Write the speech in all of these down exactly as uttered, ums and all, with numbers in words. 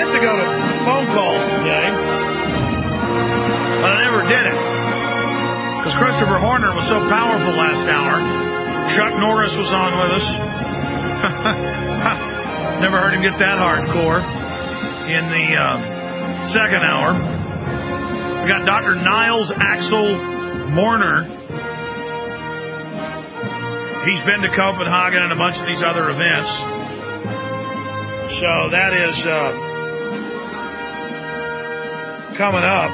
meant to go to phone calls today, but I never did it. Because Christopher Horner was so powerful last hour. Chuck Norris was on with us. Never heard him get that hardcore. In the uh, second hour, we got Doctor Niles Axel Morner. He's been to Copenhagen and a bunch of these other events. So that is uh, coming up.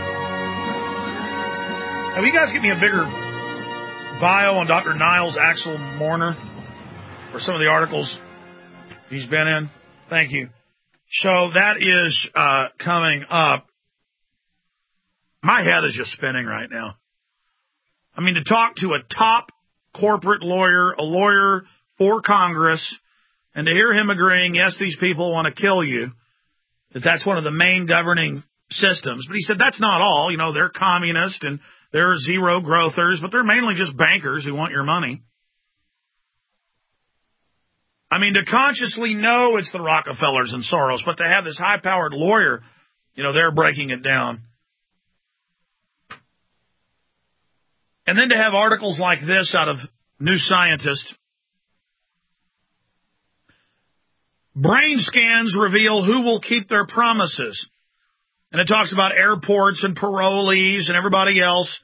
Have you guys give me a bigger bio on Doctor Niles Axel Morner or some of the articles he's been in? Thank you. So that is uh, coming up. My head is just spinning right now. I mean, to talk to a top corporate lawyer, a lawyer for Congress, and to hear him agreeing, yes, these people want to kill you, that that's one of the main governing systems. But he said that's not all. You know, they're communist and they're zero growthers, but they're mainly just bankers who want your money. I mean, to consciously know it's the Rockefellers and Soros, but to have this high-powered lawyer, you know, they're breaking it down. And then to have articles like this out of New Scientist. Brain scans reveal who will keep their promises. And it talks about airports and parolees and everybody else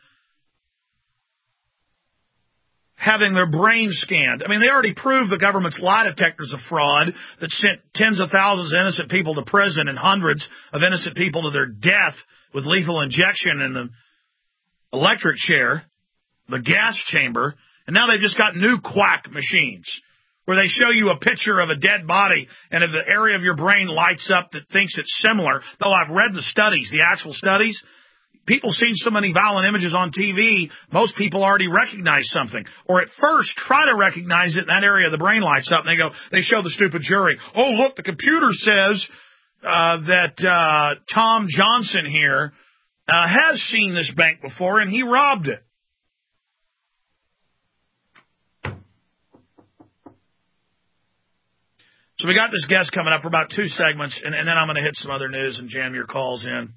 having their brain scanned. I mean, they already proved the government's lie detector's a fraud that sent tens of thousands of innocent people to prison and hundreds of innocent people to their death with lethal injection in the electric chair, the gas chamber. And now they've just got new quack machines where they show you a picture of a dead body, and if the area of your brain lights up that thinks it's similar, though I've read the studies, the actual studies, people seen so many violent images on T V, most people already recognize something. Or at first try to recognize it, and that area of the brain lights up, and they go, they show the stupid jury, oh, look, the computer says uh, that uh, Tom Johnson here uh, has seen this bank before, and he robbed it. So we got this guest coming up for about two segments, and, and then I'm going to hit some other news and jam your calls in.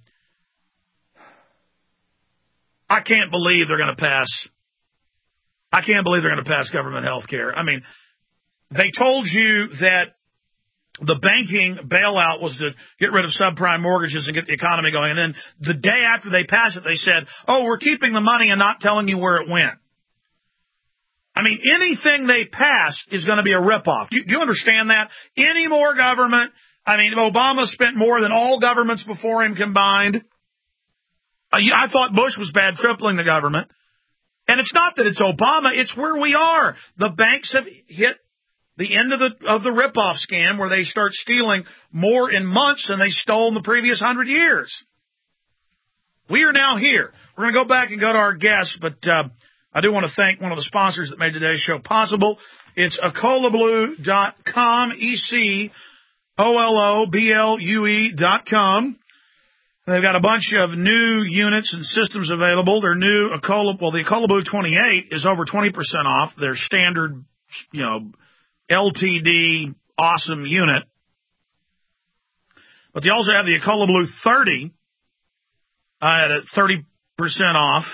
I can't believe they're going to pass. I can't believe they're going to pass government health care. I mean, they told you that the banking bailout was to get rid of subprime mortgages and get the economy going. And then the day after they passed it, they said, oh, we're keeping the money and not telling you where it went. I mean, anything they pass is going to be a ripoff. Do you, do you understand that? Any more government, I mean, Obama spent more than all governments before him combined. I thought Bush was bad, tripling the government. And it's not that it's Obama, it's where we are. The banks have hit the end of the of the ripoff scam where they start stealing more in months than they stole in the previous hundred years. We are now here. We're going to go back and go to our guests, but uh, I do want to thank one of the sponsors that made today's show possible. It's Ecola Blue dot com, E C O L O B L U E dot com. They've got a bunch of new units and systems available. Their new Ecola, well, the Ecola Blue twenty-eight is over twenty percent off their standard, you know, L T D awesome unit. But they also have the Ecola Blue thirty uh, at thirty percent off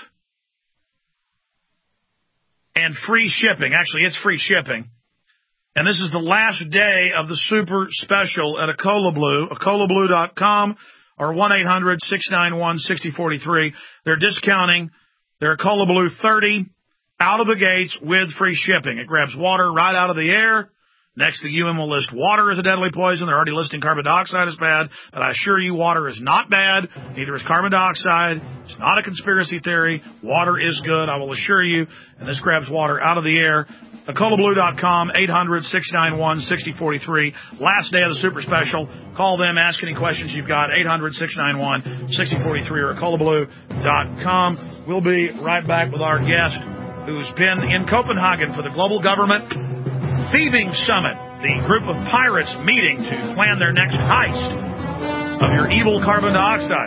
and free shipping. Actually, it's free shipping. And this is the last day of the super special at Ecola Blue, Ecola Blue dot com. Or one eight hundred six nine one six zero four three. They're discounting their Ecola Blue thirty out of the gates with free shipping. It grabs water right out of the air. Next, the U N will list water as a deadly poison. They're already listing carbon dioxide as bad. But I assure you, water is not bad. Neither is carbon dioxide. It's not a conspiracy theory. Water is good, I will assure you. And this grabs water out of the air. Ecola Blue dot com, eight hundred six nine one six zero four three. Last day of the super special. Call them, ask any questions you've got, eight hundred six nine one six zero four three or Ecola Blue dot com. We'll be right back with our guest who's been in Copenhagen for the Global Government Thieving Summit, the group of pirates meeting to plan their next heist of your evil carbon dioxide.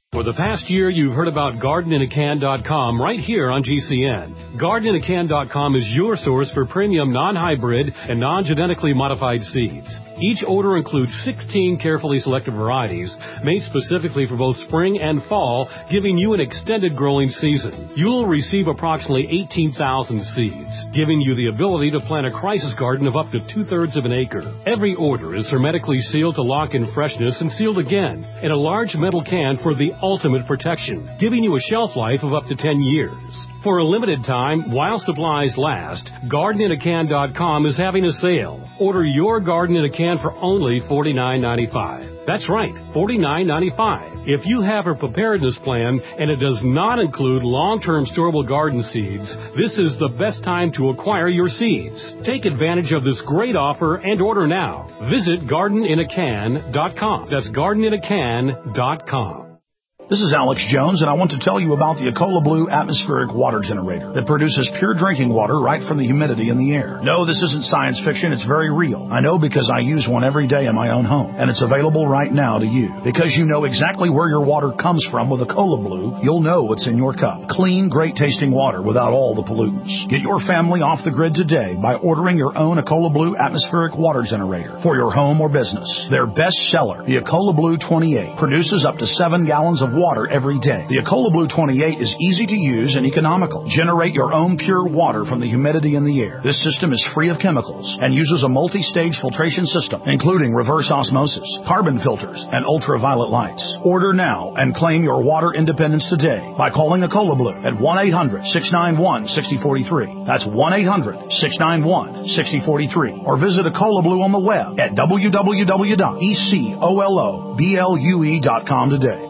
For the past year, you've heard about garden in a can dot com right here on G C N. garden in a can dot com is your source for premium non-hybrid and non-genetically modified seeds. Each order includes sixteen carefully selected varieties made specifically for both spring and fall, giving you an extended growing season. You'll receive approximately eighteen thousand seeds, giving you the ability to plant a crisis garden of up to two-thirds of an acre. Every order is hermetically sealed to lock in freshness and sealed again in a large metal can for the ultimate protection, giving you a shelf life of up to ten years. For a limited time, while supplies last, garden in a can dot com is having a sale. Order your garden in a can for only forty-nine ninety-five. That's right, forty-nine ninety-five. If you have a preparedness plan and it does not include long-term storable garden seeds, this is the best time to acquire your seeds. Take advantage of this great offer and order now. Visit garden in a can dot com. That's garden in a can dot com. This is Alex Jones, and I want to tell you about the Ecola Blue atmospheric water generator that produces pure drinking water right from the humidity in the air. No, this isn't science fiction. It's very real. I know because I use one every day in my own home, and it's available right now to you. Because you know exactly where your water comes from with Ecola Blue, you'll know what's in your cup. Clean, great-tasting water without all the pollutants. Get your family off the grid today by ordering your own Ecola Blue atmospheric water generator for your home or business. Their best seller, the Ecola Blue twenty-eight, produces up to seven gallons of water water every day. The Ecola Blue twenty-eight is easy to use and economical. Generate your own pure water from the humidity in the air. This system is free of chemicals and uses a multi-stage filtration system, including reverse osmosis, carbon filters, and ultraviolet lights. Order now and claim your water independence today by calling Ecola Blue at one eight hundred, six nine one, six zero four three. That's one eight hundred, six nine one, six zero four three. Or visit Ecola Blue on the web at w w w dot ecola blue dot com today.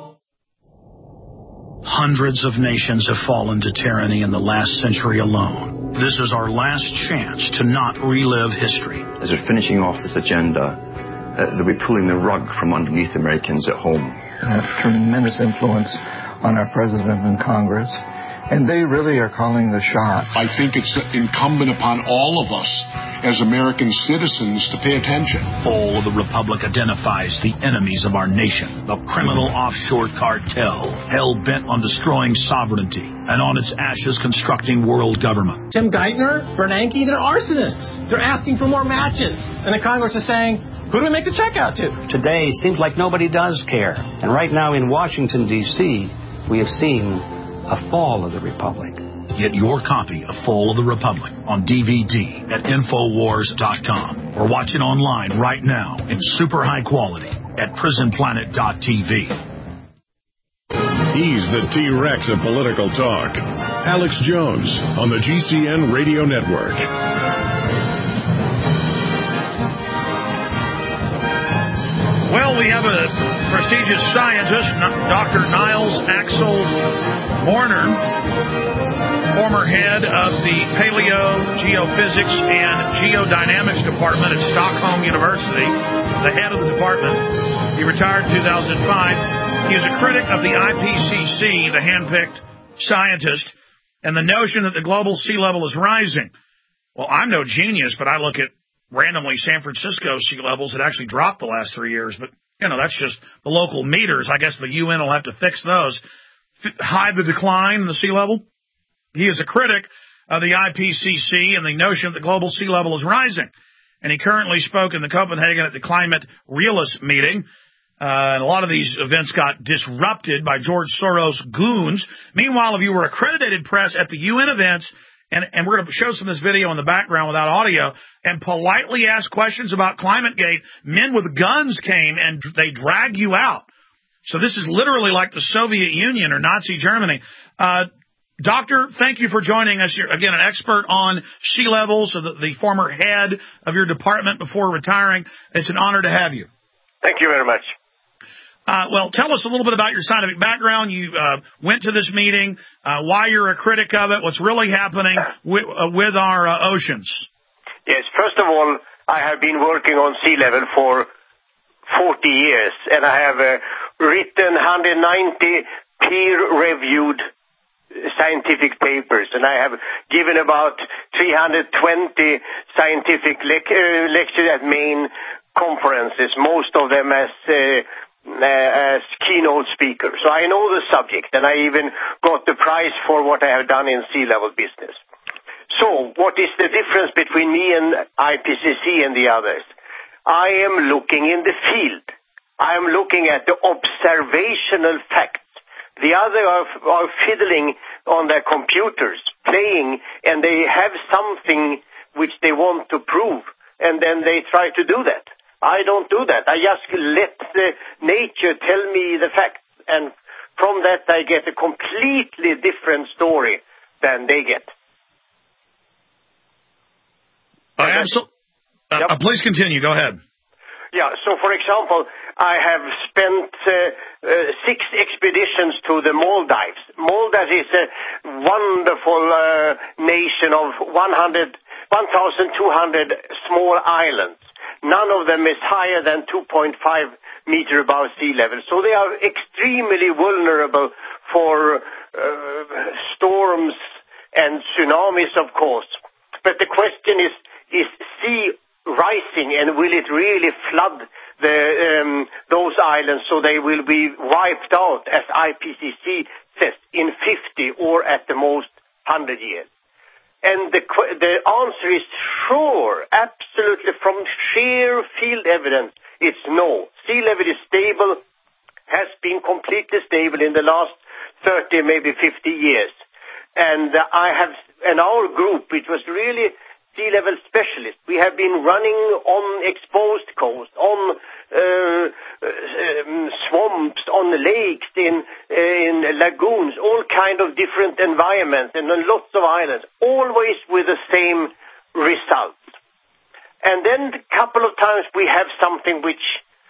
Hundreds of nations have fallen to tyranny in the last century alone. This is our last chance to not relive history. As we're finishing off this agenda, uh, they'll be pulling the rug from underneath Americans at home. Have tremendous influence on our president and Congress, and they really are calling the shots. I think it's incumbent upon all of us as American citizens to pay attention. Fall of the Republic identifies the enemies of our nation, the criminal offshore cartel, hell-bent on destroying sovereignty, and on its ashes constructing world government. Tim Geithner, Bernanke, they're arsonists. They're asking for more matches. And the Congress is saying, who do we make the check out to? Today seems like nobody does care. And right now in Washington, D C, we have seen a fall of the Republic. Get your copy of Fall of the Republic on D V D at Infowars dot com or watch it online right now in super high quality at Prison Planet dot T V. He's the T-Rex of political talk. Alex Jones on the G C N Radio Network. Well, we have a prestigious scientist, Doctor Niels Axel Morner, former head of the Paleo Geophysics and Geodynamics Department at Stockholm University, the head of the department. He retired in two thousand five. He is a critic of the I P C C, the handpicked scientist, and the notion that the global sea level is rising. Well, I'm no genius, but I look at randomly San Francisco sea levels that actually dropped the last three years. But, you know, that's just the local meters. I guess the U N will have to fix those. F- hide the decline in the sea level. He is a critic of the I P C C and the notion that the global sea level is rising. And he currently spoke in the Copenhagen at the Climate Realist meeting. Uh, and a lot of these events got disrupted by George Soros goons. Meanwhile, if you were accredited press at the U N events, and, and we're going to show some of this video in the background without audio, and politely ask questions about ClimateGate, men with guns came and they drag you out. So this is literally like the Soviet Union or Nazi Germany. Uh, Doctor, thank you for joining us. You're, again, an expert on sea levels, so the, the former head of your department before retiring. It's an honor to have you. Thank you very much. Uh, well, tell us a little bit about your scientific background. You uh, went to this meeting, uh, why you're a critic of it, what's really happening with, uh, with our uh, oceans. Yes, first of all, I have been working on sea level for forty years, and I have uh, written one hundred ninety peer-reviewed scientific papers, and I have given about three hundred twenty scientific le- uh, lectures at main conferences, most of them as uh, uh, as keynote speaker. So I know the subject, and I even got the prize for what I have done in sea level business. So what is the difference between me and I P C C and the others? I am looking in the field. I am looking at the observational facts. The other are, are fiddling on their computers, playing, and they have something which they want to prove, and then they try to do that. I don't do that. I just let the nature tell me the facts, and from that I get a completely different story than they get. Uh, so, uh, yep. uh, please continue. Go ahead. Yeah, so for example, I have spent uh, uh, six expeditions to the Maldives. Maldives is a wonderful uh, nation of one thousand two hundred small islands. None of them is higher than two point five meters above sea level. So they are extremely vulnerable for uh, storms and tsunamis, of course. But the question is, is sea rising, and will it really flood the, um, those islands so they will be wiped out, as I P C C says, in fifty or at the most one hundred years? And the, the answer is sure, absolutely, from sheer field evidence, it's no. Sea level is stable, has been completely stable in the last thirty, maybe fifty years. And uh, I have, and our group, it was really sea level specialists. We have been running on exposed coast, on uh, um, swamps, on lakes, in uh, in lagoons, all kind of different environments, and on lots of islands, always with the same results. And then a couple of times we have something which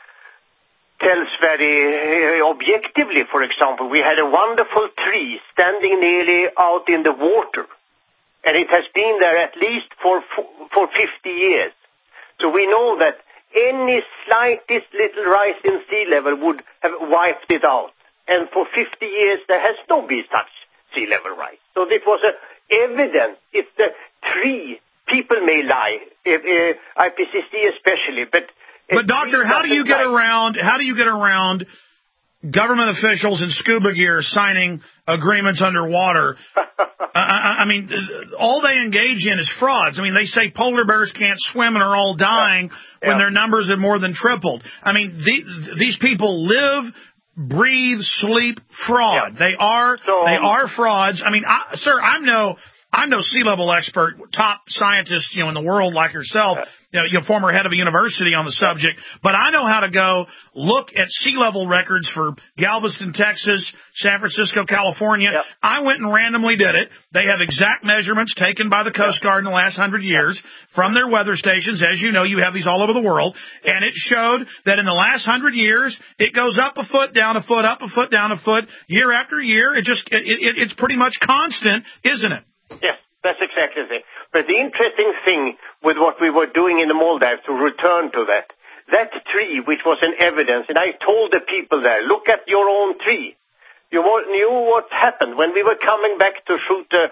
tells very uh, objectively. For example, we had a wonderful tree standing nearly out in the water. And it has been there at least for for fifty years. So we know that any slightest little rise in sea level would have wiped it out. And for fifty years there has not been such sea level rise. So this was a evidence. It's the tree. People may lie, if, uh, I P C C especially, but but doctor, how do you get around? How do you get around government officials in scuba gear signing agreements underwater? I, I mean, all they engage in is frauds. I mean, they say polar bears can't swim and are all dying yeah. when yeah. their numbers have more than tripled. I mean, the, these people live, breathe, sleep fraud. Yeah. They are so, they are frauds. I mean, I, sir, I'm no I'm no sea level expert, top scientist, you know, in the world like yourself. Yeah. You know, you're former head of a university on the subject, but I know how to go look at sea level records for Galveston, Texas, San Francisco, California. Yep. I went and randomly did it. They have exact measurements taken by the Coast Guard in the last hundred years from their weather stations. As you know, you have these all over the world, and it showed that in the last hundred years, it goes up a foot, down a foot, up a foot, down a foot, year after year. It just, it, it, it's pretty much constant, isn't it? Yes. That's exactly the thing. But the interesting thing with what we were doing in the Maldives, to return to that, that tree, which was an evidence, and I told the people there, look at your own tree. You knew what happened when we were coming back to shoot a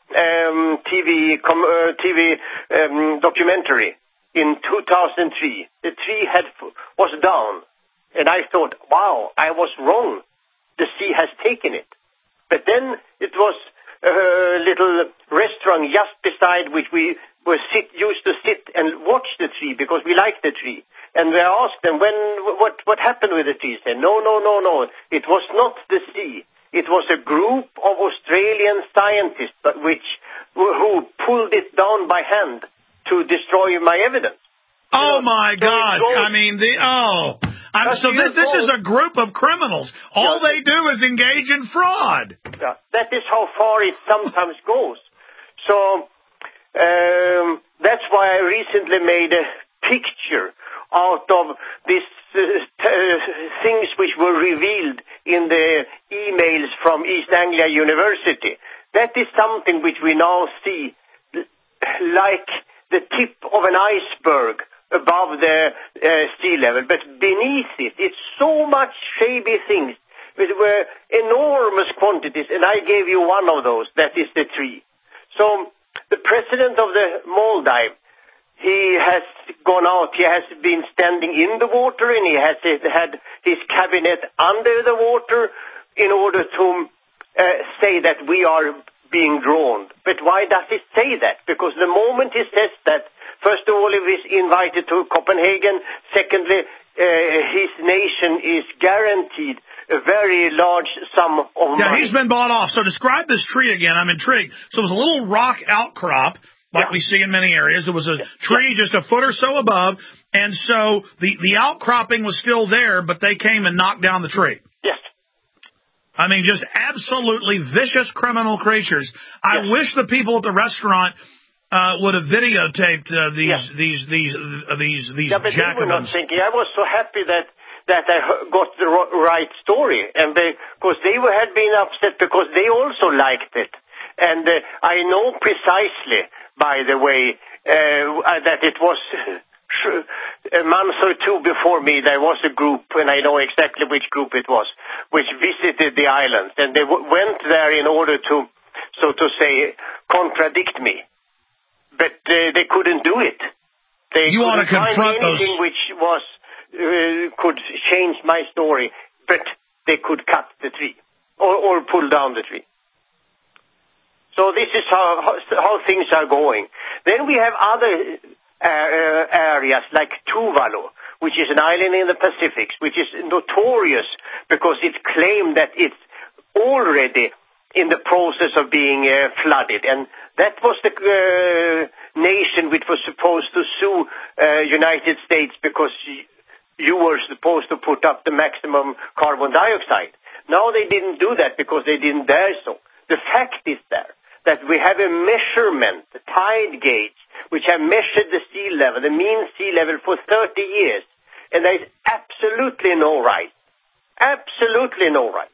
um, T V, com, uh, T V um, documentary in two thousand three. The tree had was down, and I thought, wow, I was wrong. The sea has taken it. But then it was a little restaurant just beside which we were sit, used to sit and watch the tree because we liked the tree. And we asked them, when, what, what happened with the tree? They said, no, no, no, no. It was not the sea. It was a group of Australian scientists but which, who pulled it down by hand to destroy my evidence. Oh, you know, my so gosh. I mean, the, oh. I'm, so this this is a group of criminals. All yeah. they do is engage in fraud. Yeah, that is how far it sometimes goes. So um, that's why I recently made a picture out of these uh, t- things which were revealed in the emails from East Anglia University. That is something which we now see like the tip of an iceberg above the uh, sea level, but beneath it, it's so much shady things. It were enormous quantities, and I gave you one of those. That is the tree. So the president of the Maldives he has gone out, he has been standing in the water, and he has had his cabinet under the water in order to uh, say that we are being drawn. But why does he say that? Because the moment he says that, first of all, he is invited to Copenhagen. Secondly, uh, his nation is guaranteed a very large sum of money. Yeah, he's been bought off. So describe this tree again. I'm intrigued. So it was a little rock outcrop, like yeah. we see in many areas. There was a tree yeah. just a foot or so above, and so the, the outcropping was still there, but they came and knocked down the tree. Yes. I mean, just absolutely vicious criminal creatures. I yes. wish the people at the restaurant uh, would have videotaped uh, these, yes. these these uh, these these yeah, but Jacobins. They were not thinking. I was so happy that that I got the right story, and because they were, had been upset because they also liked it, and uh, I know precisely, by the way, uh, that it was. A month or two before me, there was a group, and I know exactly which group it was, which visited the islands, and they w- went there in order to, so to say, contradict me. But uh, they couldn't do it. They you couldn't want to confront find anything those... which was uh, could change my story, but they could cut the tree or, or pull down the tree. So this is how, how how things are going. Then we have other. Uh, areas like Tuvalu, which is an island in the Pacific, which is notorious because it claimed that it's already in the process of being uh, flooded. And that was the uh, nation which was supposed to sue uh, United States because you were supposed to put up the maximum carbon dioxide. Now they didn't do that because they didn't dare so. The fact is there that we have a measurement, the tide gauge, which have measured the sea level, the mean sea level for thirty years. And there is absolutely no right. Absolutely no right.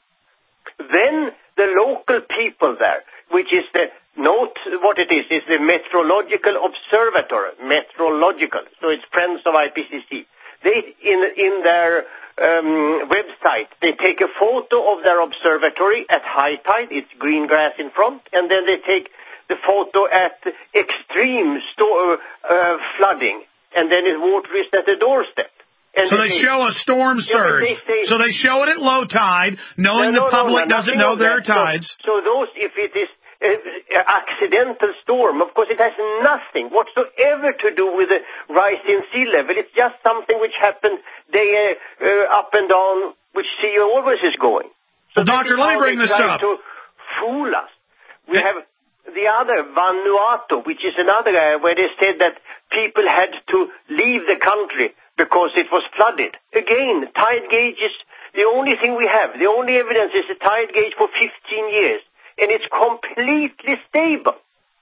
Then the local people there, which is the, note what it is, is the Meteorological Observatory, meteorological, so it's friends of I P C C. They, in, in their um, website, they take a photo of their observatory at high tide, it's green grass in front, and then they take the photo at extreme sto- uh, flooding, and then the water is at the doorstep. And so they, they show a storm surge. Yeah, they say, so they show it at low tide, knowing no, no, the public no, no, doesn't know there are tides. So, so those, if it is an accidental storm, of course it has nothing whatsoever to do with the rise in sea level. It's just something which happened day uh, uh, up and down, which sea always is going. So, so Doctor, let me bring this up. To fool us. We yeah. have the other, Vanuatu, which is another area where they said that people had to leave the country because it was flooded. Again, tide gauge is the only thing we have. The only evidence is a tide gauge for fifteen years. And it's completely stable.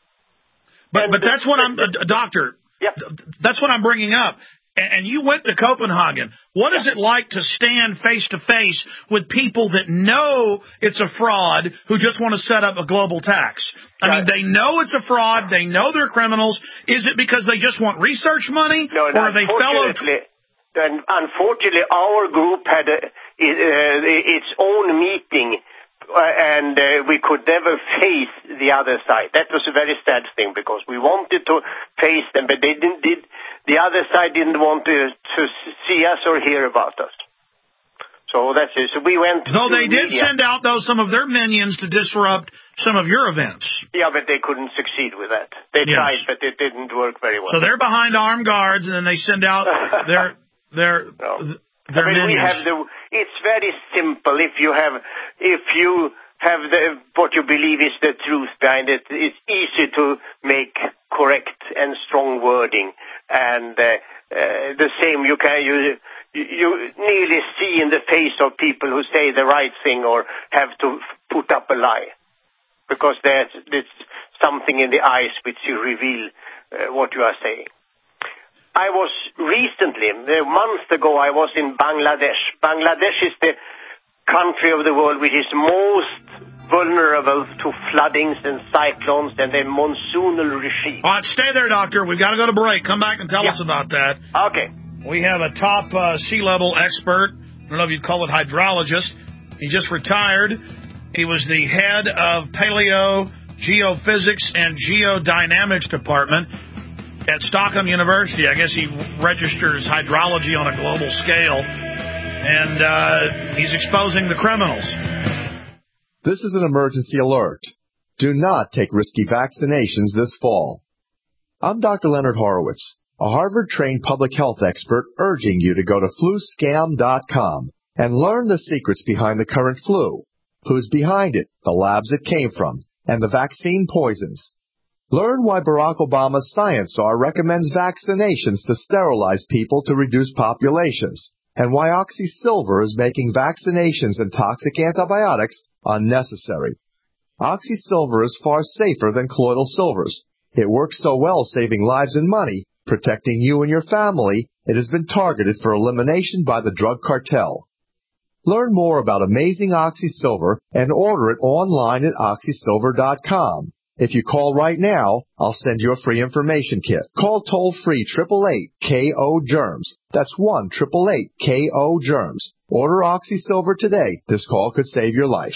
But and but that's what I'm, uh, Doctor, yeah. that's what I'm bringing up. And you went to Copenhagen. What is it like to stand face-to-face with people that know it's a fraud who just want to set up a global tax? I mean, they know it's a fraud. They know they're criminals. Is it because they just want research money? No, or are they fellow... And unfortunately, our group had a, uh, its own meeting, uh, and uh, we could never face the other side. That was a very sad thing because we wanted to face them, but they didn't. Did the other side didn't want to, to see us or hear about us. So that's it. So we went. Though they did media. send out though some of their minions to disrupt some of your events. Yeah, but they couldn't succeed with that. They yes. tried, but it didn't work very well. So they're behind armed guards, and then they send out their their no. their I mean, minions. we have the. It's very simple. If you have, if you have the what you believe is the truth behind it, it's easy to make correct and strong wording, and uh, uh, the same you can you. You nearly see in the face of people who say the right thing or have to put up a lie. Because there's, there's something in the eyes which you reveal uh, what you are saying. I was recently, a month ago, I was in Bangladesh. Bangladesh is the country of the world which is most vulnerable to floodings and cyclones and a monsoonal regime. All right, stay there, Doctor. We've got to go to break. Come back and tell yeah. us about that. Okay. We have a top uh, sea level expert. I don't know if you'd call it hydrologist. He just retired. He was the head of Paleo Geophysics and Geodynamics Department at Stockholm University. I guess he registers hydrology on a global scale, and uh, he's exposing the criminals. This is an emergency alert. Do not take risky vaccinations this fall. I'm Doctor Leonard Horowitz, a Harvard-trained public health expert urging you to go to flu scam dot com and learn the secrets behind the current flu, who's behind it, the labs it came from, and the vaccine poisons. Learn why Barack Obama's science czar recommends vaccinations to sterilize people to reduce populations, and why OxySilver is making vaccinations and toxic antibiotics unnecessary. OxySilver is far safer than colloidal silvers. It works so well saving lives and money, protecting you and your family, it has been targeted for elimination by the drug cartel. Learn more about amazing OxySilver and order it online at Oxy Silver dot com. If you call right now, I'll send you a free information kit. Call toll-free eight eight eight K O germs. That's one eight eight eight K O germs. Order OxySilver today. This call could save your life.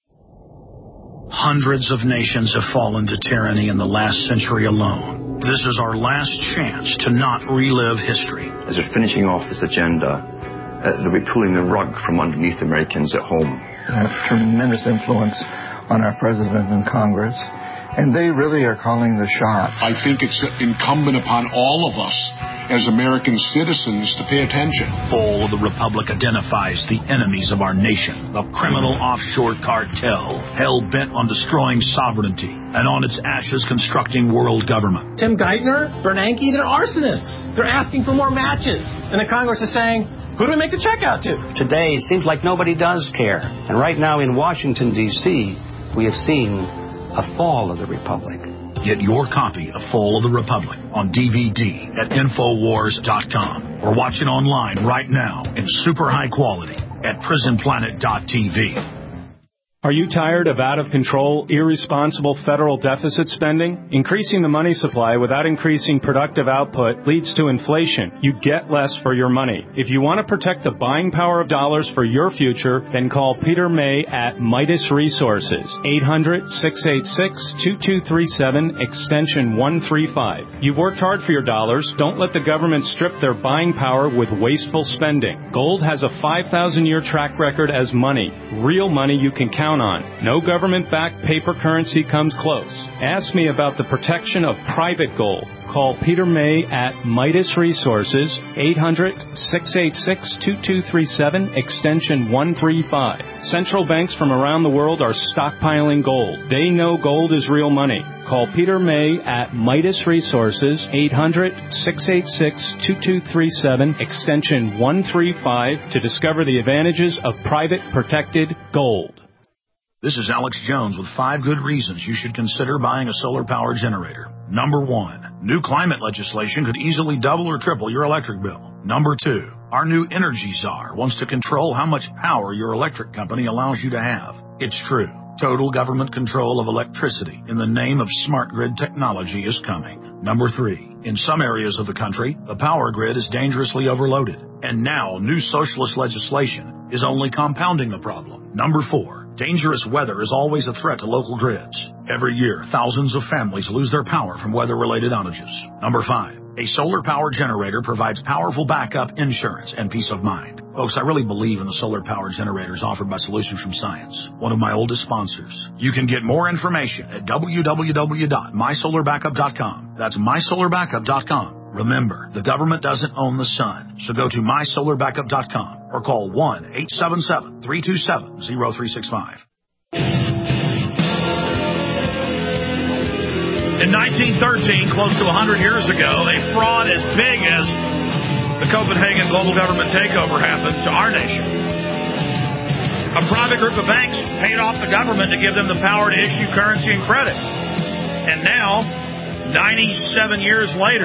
Hundreds of nations have fallen to tyranny in the last century alone. This is our last chance to not relive history. As they're finishing off this agenda, uh, they'll be pulling the rug from underneath Americans at home. They have tremendous influence on our president and Congress, and they really are calling the shots. I think it's incumbent upon all of us as American citizens to pay attention. Fall of the Republic identifies the enemies of our nation, the criminal offshore cartel, hell-bent on destroying sovereignty, and on its ashes constructing world government. Tim Geithner, Bernanke, they're arsonists. They're asking for more matches. And the Congress is saying, who do we make the check out to? Today, it seems like nobody does care. And right now in Washington, D C, we have seen a fall of the Republic. Get your copy of Fall of the Republic on D V D at Infowars dot com or watch it online right now in super high quality at Prison Planet dot T V. Are you tired of out-of-control, irresponsible federal deficit spending? Increasing the money supply without increasing productive output leads to inflation. You get less for your money. If you want to protect the buying power of dollars for your future, then call Peter May at Midas Resources, eight hundred, six eight six, two two three seven, extension one three five. You've worked hard for your dollars. Don't let the government strip their buying power with wasteful spending. Gold has a five thousand year track record as money, real money you can count on. No government-backed paper currency comes close. Ask me about the protection of private gold. Call Peter May at Midas Resources, eight hundred, six eight six, two two three seven, extension one three five. Central banks from around the world are stockpiling gold. They know gold is real money. Call Peter May at Midas Resources, eight hundred, six eight six, two two three seven, extension one three five to discover the advantages of private protected gold. This is Alex Jones with five good reasons you should consider buying a solar power generator. Number one, new climate legislation could easily double or triple your electric bill. Number two, our new energy czar wants to control how much power your electric company allows you to have. It's true. Total government control of electricity in the name of smart grid technology is coming. Number three, in some areas of the country, the power grid is dangerously overloaded. And now new socialist legislation is only compounding the problem. Number four, dangerous weather is always a threat to local grids. Every year, thousands of families lose their power from weather-related outages. Number five, a solar power generator provides powerful backup insurance and peace of mind. Folks, I really believe in the solar power generators offered by Solutions from Science, one of my oldest sponsors. You can get more information at w w w dot my solar backup dot com. That's my solar backup dot com. Remember, the government doesn't own the sun, so go to my solar backup dot com or call one eight seven seven, three two seven, zero three six five. In nineteen thirteen, close to one hundred years ago, a fraud as big as the Copenhagen global government takeover happened to our nation. A private group of banks paid off the government to give them the power to issue currency and credit. And now, ninety-seven years later,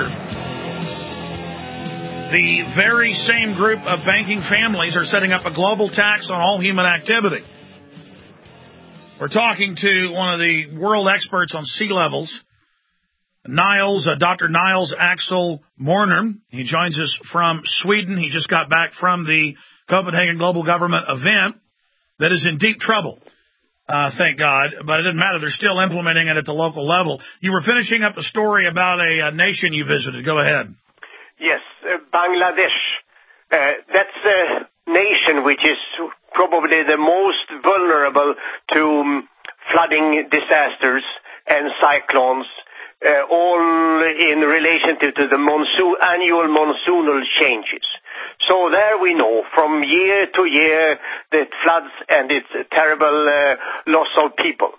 the very same group of banking families are setting up a global tax on all human activity. We're talking to one of the world experts on sea levels, Niles, uh, Doctor Niles Axel Morner. He joins us from Sweden. He just got back from the Copenhagen Global Government event that is in deep trouble. Uh, thank God. But it doesn't matter. They're still implementing it at the local level. You were finishing up the story about a, a nation you visited. Go ahead. Yes, uh, Bangladesh. Uh, that's a nation which is probably the most vulnerable to um, flooding disasters and cyclones, uh, all in relation to, to the monsoon, annual monsoonal changes. So there we know from year to year that floods and its a terrible uh, loss of people.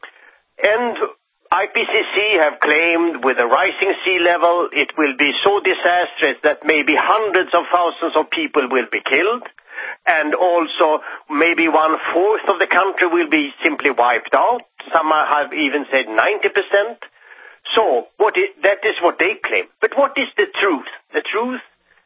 And I P C C have claimed with a rising sea level it will be so disastrous that maybe hundreds of thousands of people will be killed, and also maybe one-fourth of the country will be simply wiped out. Some have even said ninety percent. So what is, that is what they claim. But what is the truth? The truth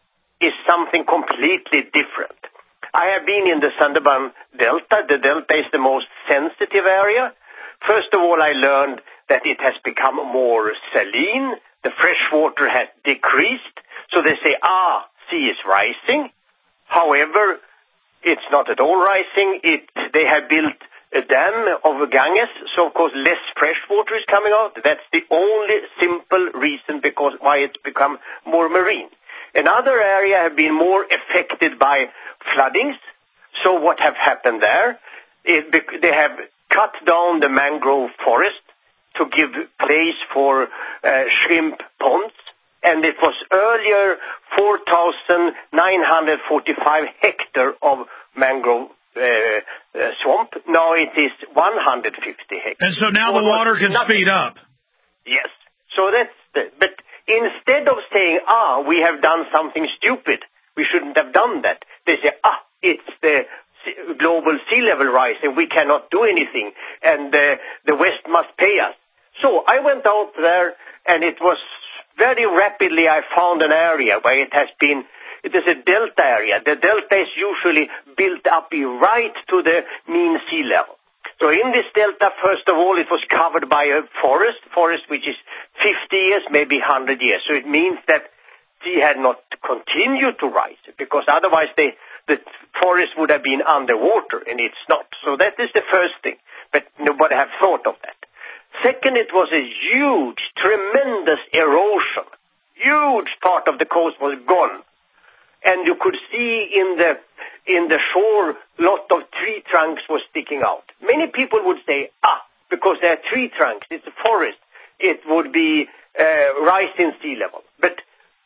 is something completely different. I have been in the Sundarban Delta. The Delta is the most sensitive area. First of all, I learned that it has become more saline. The fresh water has decreased. So they say, ah, sea is rising. However, it's not at all rising. It, they have built a dam of Ganges, so of course less fresh water is coming out. That's the only simple reason because why it's become more marine. Another area have been more affected by floodings. So what have happened there? It, they have cut down the mangrove forest to give place for uh, shrimp ponds. And it was earlier four thousand nine hundred forty-five hectares of mangrove uh, uh, swamp. Now it is one hundred fifty hectares. And so now the water can nothing. speed up. Yes. So that's the, but instead of saying, ah, we have done something stupid, we shouldn't have done that, they say, ah, it's the global sea level rise and we cannot do anything and uh, the West must pay us. So I went out there and it was very rapidly I found an area where it has been, it is a delta area. The delta is usually built up right to the mean sea level. So in this delta, first of all, it was covered by a forest, forest which is fifty years, maybe one hundred years. So it means that sea had not continued to rise because otherwise they, the forest would have been underwater and it's not. So that is the first thing. But nobody have thought of that. Second, it was a huge, tremendous erosion. Huge part of the coast was gone. And you could see in the in the shore, lot of tree trunks were sticking out. Many people would say, ah, because there are tree trunks, it's a forest, it would be uh, rise in sea level. But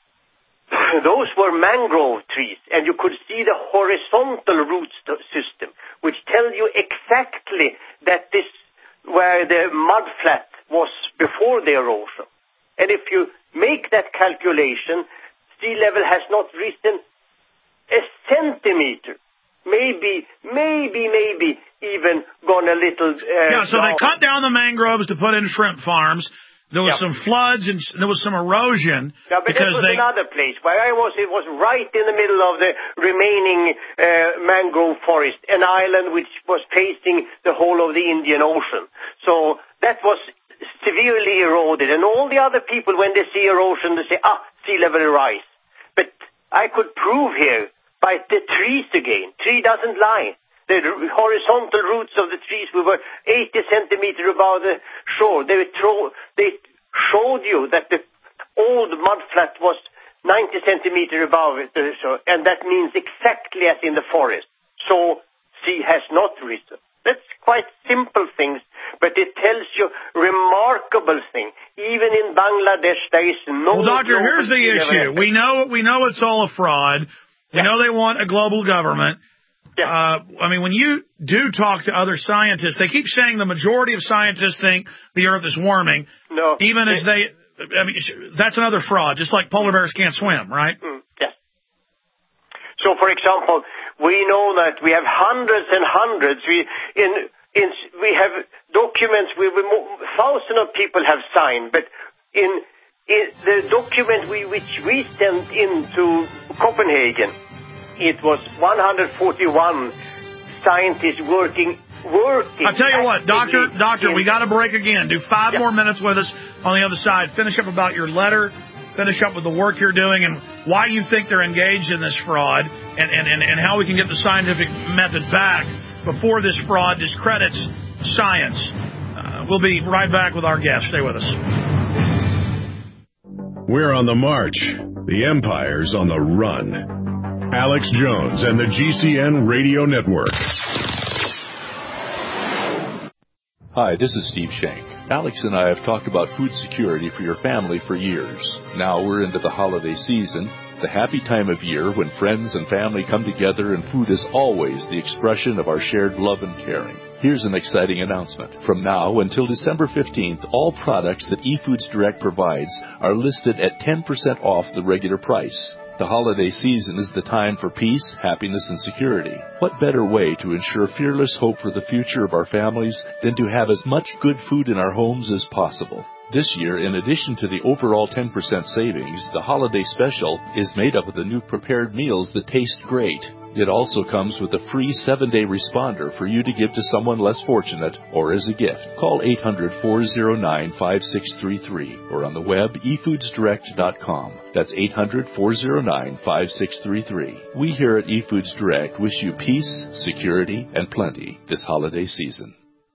those were mangrove trees, and you could see the horizontal root system, which tell you exactly that this where the mud flat was before the erosion. And if you make that calculation, sea level has not risen a centimeter. Maybe, maybe, maybe even gone a little... Uh, yeah, so down. they cut down the mangroves to put in shrimp farms. There was yeah. some floods and there was some erosion. Yeah, but because that was they... another place. Where I was, it was right in the middle of the remaining uh, mangrove forest, an island which was facing the whole of the Indian Ocean. So that was severely eroded. And all the other people, when they see erosion, they say, ah, sea level rise. But I could prove here by the trees again. Tree doesn't lie. The horizontal roots of the trees we were eighty centimeters above the shore. They, throw, they showed you that the old mudflat was ninety centimeters above it, so, and that means exactly as in the forest. So sea has not risen. That's quite simple things, but it tells you remarkable thing. Even in Bangladesh, there is no... Well, Doctor, here's the issue. We know, we know it's all a fraud. We yeah. know they want a global government. Yeah. Uh, I mean, when you do talk to other scientists, they keep saying the majority of scientists think the Earth is warming. No. Even as they, I mean, that's another fraud, just like polar bears can't swim, right? Mm, yes. So, for example, we know that we have hundreds and hundreds. We in in we have documents. We, we thousands of people have signed, but in, in the document we which we sent into Copenhagen. It was one hundred forty-one scientists working, working. I'll tell you what, Doctor, Doctor, we got to break again. Do five yeah. more minutes with us on the other side. Finish up about your letter. Finish up with the work you're doing and why you think they're engaged in this fraud and, and, and, and how we can get the scientific method back before this fraud discredits science. Uh, we'll be right back with our guest. Stay with us. We're on the march. The empire's on the run. Alex Jones and the G C N Radio Network. Hi, this is Steve Shank. Alex and I have talked about food security for your family for years. Now we're into the holiday season, the happy time of year when friends and family come together and food is always the expression of our shared love and caring. Here's an exciting announcement. From now until December fifteenth, all products that eFoods Direct provides are listed at ten percent off the regular price. The holiday season is the time for peace, happiness, and security. What better way to ensure fearless hope for the future of our families than to have as much good food in our homes as possible? This year, in addition to the overall ten percent savings, the holiday special is made up of the new prepared meals that taste great. It also comes with a free seven-day responder for you to give to someone less fortunate or as a gift. Call eight hundred, four oh nine, five six three three or on the web e foods direct dot com. That's eight hundred, four oh nine, five six three three. We here at eFoods Direct wish you peace, security, and plenty this holiday season.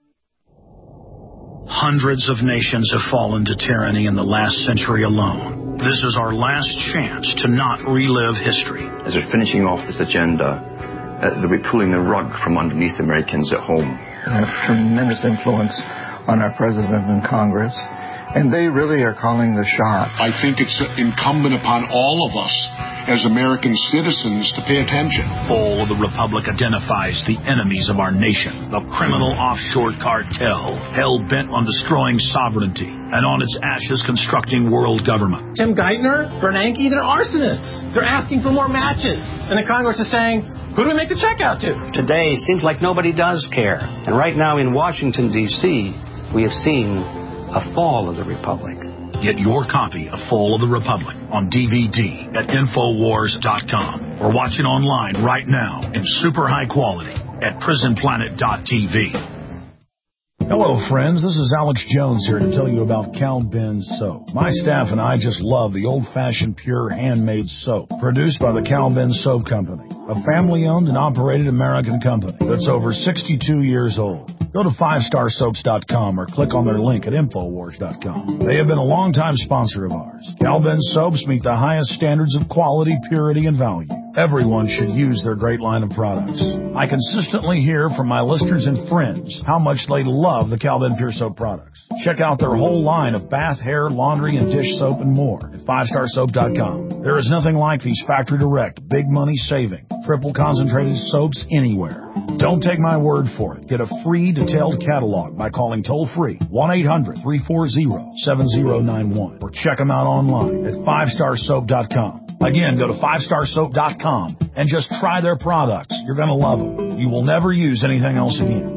Hundreds of nations have fallen to tyranny in the last century alone. This is our last chance to not relive history. As we're finishing off this agenda, uh, they'll be pulling the rug from underneath Americans at home. They have tremendous influence on our president and Congress, and they really are calling the shots. I think it's incumbent upon all of us as American citizens to pay attention. Fall of the Republic identifies the enemies of our nation, the criminal offshore cartel, hell-bent on destroying sovereignty, and on its ashes constructing world government. Tim Geithner, Bernanke, they're arsonists. They're asking for more matches. And the Congress is saying, who do we make the check out to? Today seems like nobody does care. And right now in Washington, D C, we have seen a fall of the Republic. Get your copy of Fall of the Republic on D V D at infowars dot com or watch it online right now in super high quality at prison planet dot t v. Hello, friends. This is Alex Jones here to tell you about Cal Ben Soap. My staff and I just love the old-fashioned, pure, handmade soap produced by the Cal Ben Soap Company, a family-owned and operated American company that's over sixty-two years old. Go to five star soaps dot com or click on their link at infowars dot com. They have been a longtime sponsor of ours. Cal Ben Soaps meet the highest standards of quality, purity, and value. Everyone should use their great line of products. I consistently hear from my listeners and friends how much they love the Cal Ben Pure Soap products. Check out their whole line of bath, hair, laundry, and dish soap and more at five star soap dot com. There is nothing like these factory direct, big money saving, triple concentrated soaps anywhere. Don't take my word for it. Get a free detailed catalog by calling toll-free one eight hundred, three four zero, seven zero nine one or check them out online at five star soap dot com. Again, go to five star soap dot com and just try their products. You're going to love them. You will never use anything else again.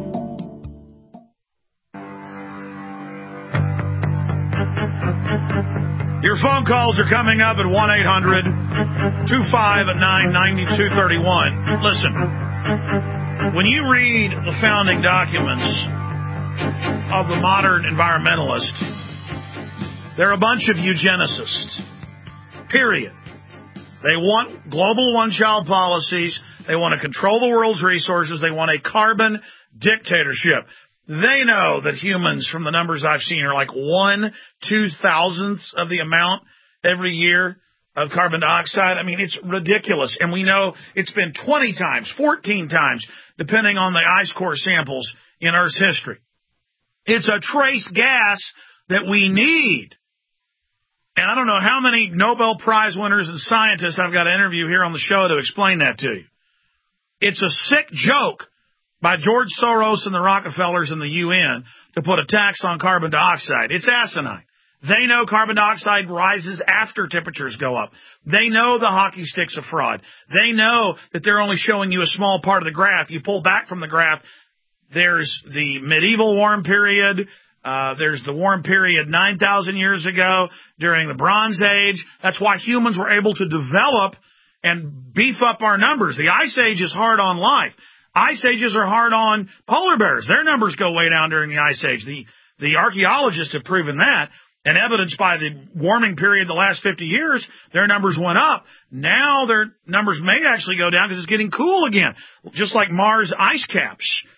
Your phone calls are coming up at one eight hundred, two five nine, nine two three one. Listen, when you read the founding documents of the modern environmentalist, they're a bunch of eugenicists, period. They want global one-child policies. They want to control the world's resources. They want a carbon dictatorship. They know that humans, from the numbers I've seen, are like one two-thousandths of the amount every year of carbon dioxide. I mean, it's ridiculous. And we know it's been twenty times, fourteen times, depending on the ice core samples in Earth's history. It's a trace gas that we need. And I don't know how many Nobel Prize winners and scientists I've got to interview here on the show to explain that to you. It's a sick joke by George Soros and the Rockefellers and the U N to put a tax on carbon dioxide. It's asinine. They know carbon dioxide rises after temperatures go up. They know the hockey stick's a fraud. They know that they're only showing you a small part of the graph. You pull back from the graph, there's the medieval warm period. Uh, there's the warm period nine thousand years ago during the Bronze Age. That's why humans were able to develop and beef up our numbers. The Ice Age is hard on life. Ice Ages are hard on polar bears. Their numbers go way down during the Ice Age. The, the archaeologists have proven that, and evidenced by the warming period the last fifty years, their numbers went up. Now their numbers may actually go down because it's getting cool again, just like Mars ice caps.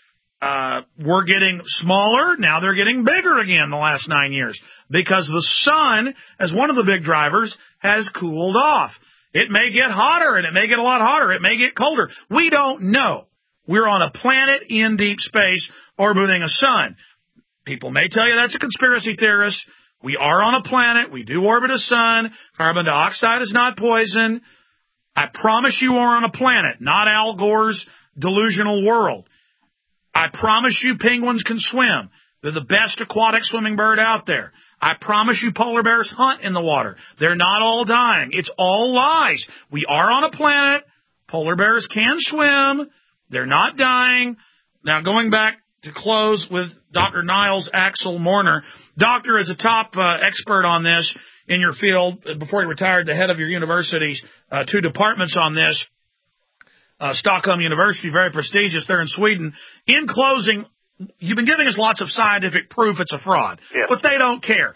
Uh, we're getting smaller. Now they're getting bigger again the last nine years because the sun, as one of the big drivers, has cooled off. It may get hotter, and it may get a lot hotter. It may get colder. We don't know. We're on a planet in deep space orbiting a sun. People may tell you that's a conspiracy theorist. We are on a planet. We do orbit a sun. Carbon dioxide is not poison. I promise you are on a planet, not Al Gore's delusional world. I promise you penguins can swim. They're the best aquatic swimming bird out there. I promise you polar bears hunt in the water. They're not all dying. It's all lies. We are on a planet. Polar bears can swim. They're not dying. Now, going back to close with Doctor Niles Axel Morner. Doctor is a top uh, expert on this in your field. Before he retired, the head of your university's uh, two departments on this. Uh, Stockholm University, very prestigious there in Sweden. In closing, you've been giving us lots of scientific proof it's a fraud, yes. But they don't care.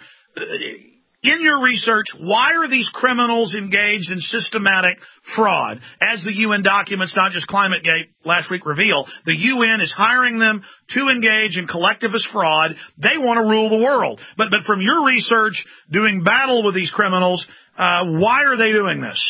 In your research, why are these criminals engaged in systematic fraud? As the U N documents, not just ClimateGate last week reveal, the U N is hiring them to engage in collectivist fraud. They want to rule the world. But but from your research, doing battle with these criminals, uh, why are they doing this?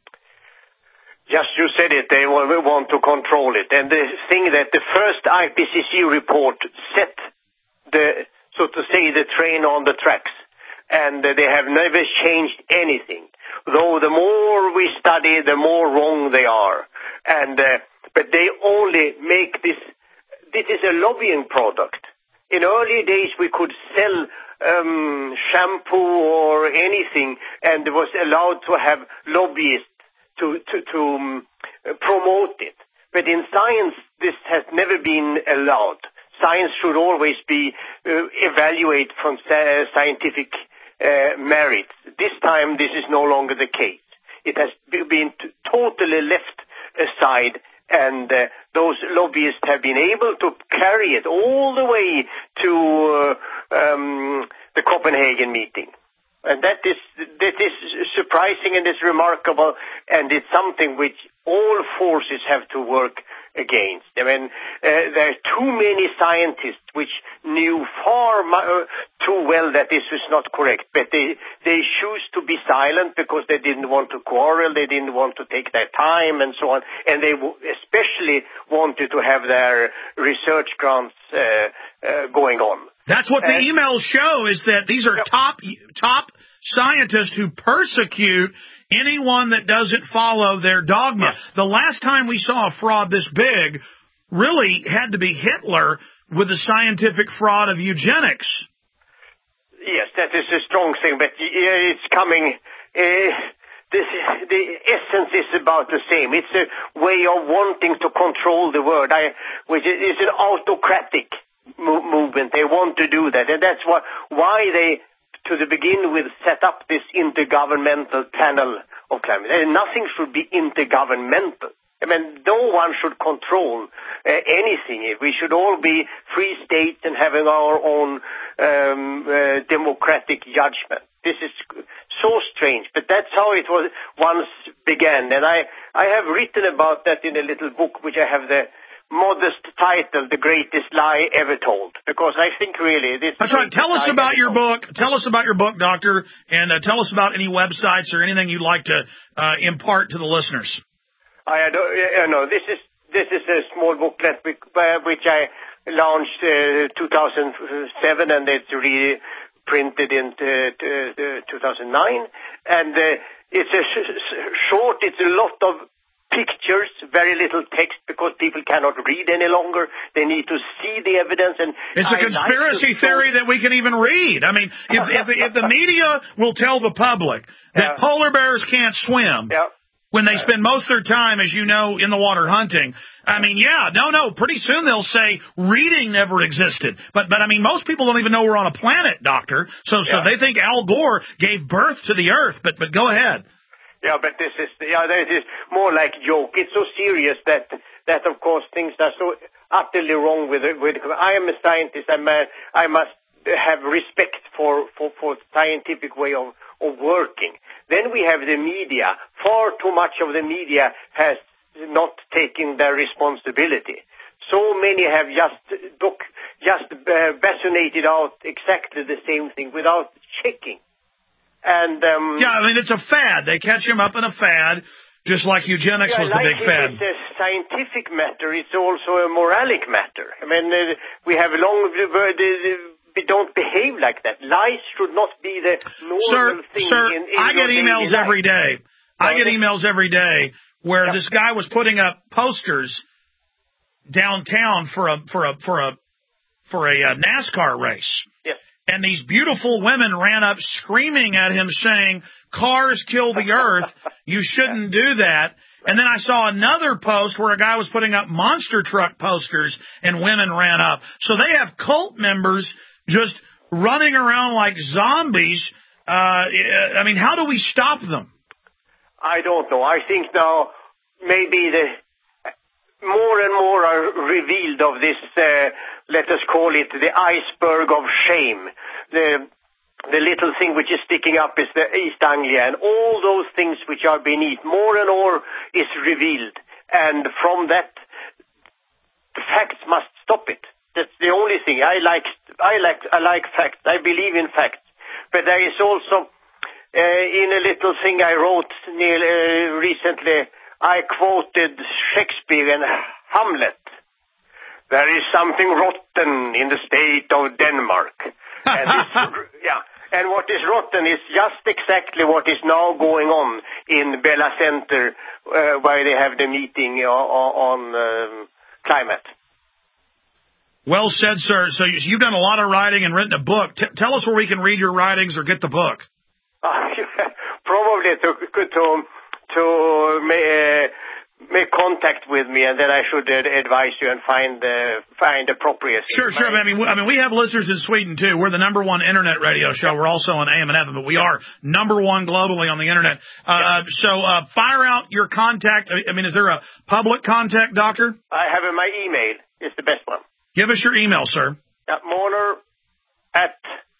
Yes, you said it. They want to control it. And the thing that the first I P C C report set the, so to say, the train on the tracks. And they have never changed anything. Though the more we study, the more wrong they are. And, uh, but they only make this, this is a lobbying product. In early days we could sell, um, shampoo or anything, and it was allowed to have lobbyists to, to, to um, promote it. But in science, this has never been allowed. Science should always be uh, evaluated from uh, scientific uh, merits. This time, this is no longer the case. It has been t- totally left aside, and uh, those lobbyists have been able to carry it all the way to uh, um, the Copenhagen meeting. And that is, that is surprising and it's remarkable, and it's something which all forces have to work against. I mean, uh, there are too many scientists which knew far uh, too well that this was not correct, but they, they choose to be silent because they didn't want to quarrel, they didn't want to take their time and so on, and they w- especially wanted to have their research grants uh, uh, going on. That's what the emails show, is that these are top top scientists who persecute anyone that doesn't follow their dogma. Yes. The last time we saw a fraud this big really had to be Hitler with the scientific fraud of eugenics. Yes, that is a strong thing, but it's coming. Uh, this, the essence is about the same. It's a way of wanting to control the world, I, which is an autocratic movement. They want to do that, and that's what, why they, to the begin with, set up this intergovernmental panel of climate. And nothing should be intergovernmental. I mean, no one should control uh, anything. We should all be free states and having our own um, uh, democratic judgment. This is so strange, but that's how it was once began. And I, I have written about that in a little book, which I have the modest title, The Greatest Lie Ever Told, because I think really this... That's right. Tell us about your book. Tell us about your book, Doctor, and uh, tell us about any websites or anything you'd like to uh, impart to the listeners. I don't, you know, this is this is a small booklet which I launched uh, two thousand seven, and it's reprinted in uh, two thousand nine, and uh, it's a sh- short. It's a lot of pictures, very little text, because people cannot read any longer. They need to see the evidence. And it's a I conspiracy like theory that we can even read. I mean, if, if, if the media will tell the public that yeah. polar bears can't swim, yeah. when they spend most of their time, as you know, in the water hunting, I mean, yeah, no, no, pretty soon they'll say reading never existed. But, but I mean, most people don't even know we're on a planet, Doctor. So, so yeah. they think Al Gore gave birth to the Earth. But, but go ahead. Yeah, but this is, yeah, this is more like joke. It's so serious that, that of course, things are so utterly wrong with it. With, I am a scientist. I'm a, I must have respect for, for, for scientific way of, of working. Then we have the media. Far too much of the media has not taken their responsibility. so many have just doc, just uh, basunated out exactly the same thing without checking. And um, yeah, I mean, it's a fad. They catch him up in a fad, just like eugenics yeah, was like the big fad. It's a scientific matter. It's also a moralic matter. I mean, uh, we have long... Uh, we don't behave like that. Lies should not be the normal sir, thing. Sir, in, in I get emails every day. I get emails every day where yeah. this guy was putting up posters downtown for a for a for a for a uh, NASCAR race. Yes. And these beautiful women ran up screaming at him saying, "Cars kill the earth. You shouldn't do that." And then I saw another post where a guy was putting up monster truck posters and women ran up. So they have cult members just running around like zombies. Uh, I mean, how do we stop them? I don't know. I think now maybe the more and more are revealed of this, uh, let us call it the iceberg of shame. The the little thing which is sticking up is the East Anglia, and all those things which are beneath, more and more is revealed. And from that, the facts must stop it. That's the only thing. I like, I like, I like facts. I believe in facts. But there is also, uh, in a little thing I wrote near, uh, recently, I quoted Shakespeare and Hamlet. There is something rotten in the state of Denmark. And this, yeah. And what is rotten is just exactly what is now going on in Bella Center, uh, where they have the meeting on, on um, climate. Well said, sir. So you've done a lot of writing and written a book. T- tell us where we can read your writings or get the book. Uh, probably to to to uh, make contact with me, and then I should uh, advise you and find uh, find appropriate. Sure, sure. I mean, I mean, we have listeners in Sweden too. We're the number one internet radio show. We're also on A M and F M, but we are number one globally on the internet. Uh, yeah. So uh, fire out your contact. I mean, is there a public contact, doctor? I have uh, my email. It's the best one. Give us your email, sir. Uh, Morner at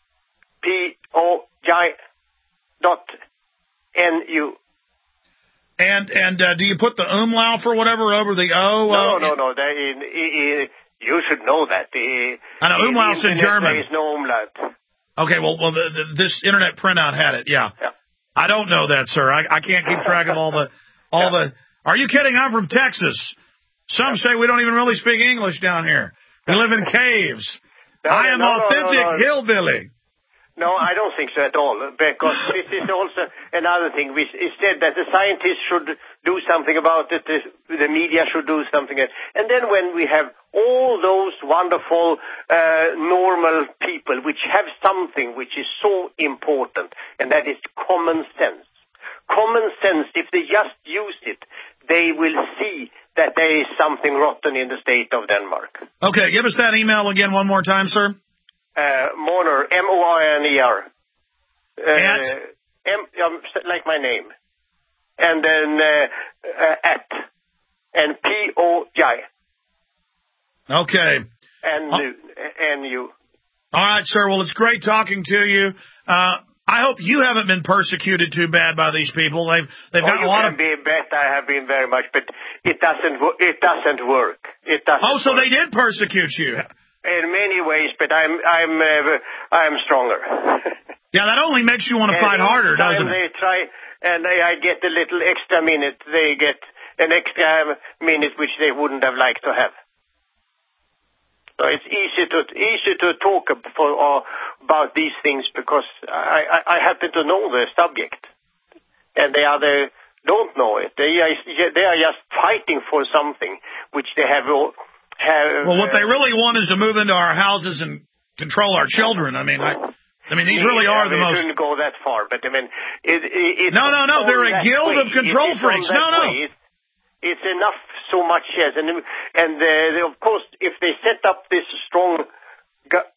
p o j dot n u. And and uh, do you put the umlaut or whatever over the O? No, uh, no, no. They, in, in, you should know that. The, I know, umlaut's in German. There is no umlaut. Okay, well, well, the, the, this internet printout had it, yeah. yeah. I don't know that, sir. I, I can't keep track of all the, all yeah. the, are you kidding? I'm from Texas. Some yeah. say we don't even really speak English down here. We live in caves. No, I am no, authentic no, no, no. hillbilly. No, I don't think so at all, because this is also another thing. We said that the scientists should do something about it, the, the media should do something else. And then when we have all those wonderful, uh, normal people which have something which is so important, and that is common sense. Common sense, if they just use it, they will see that there is something rotten in the state of Denmark. Okay, give us that email again one more time, sir. Uh, Morner, M O R N E R. Uh, at? M, um, like my name. And then uh, uh, at. And P O J. Okay. And, oh. and you. All right, sir. Well, it's great talking to you. Uh, I hope you haven't been persecuted too bad by these people. They've they've oh, got a lot of. You can be bet I have been very much, but it doesn't it doesn't work. It doesn't. Oh, so work. They did persecute you. In many ways, but I'm I'm uh, I'm stronger. Yeah, that only makes you want to and fight harder, doesn't they it? They try, and they, I get a little extra minute. They get an extra minute which they wouldn't have liked to have. So it's easy to easy to talk for, uh, about these things because I, I I happen to know the subject, and the other don't know it. They are they are just fighting for something which they have. have well, what they really want is to move into our houses and control our children. I mean, I. I mean, these really are I mean, the most... It shouldn't go that far, but I mean... It, it, no, no, no, they're a guild way. of control it, freaks. No, no. It, it's enough so much, yes. And, and uh, of course, if they set up this strong go-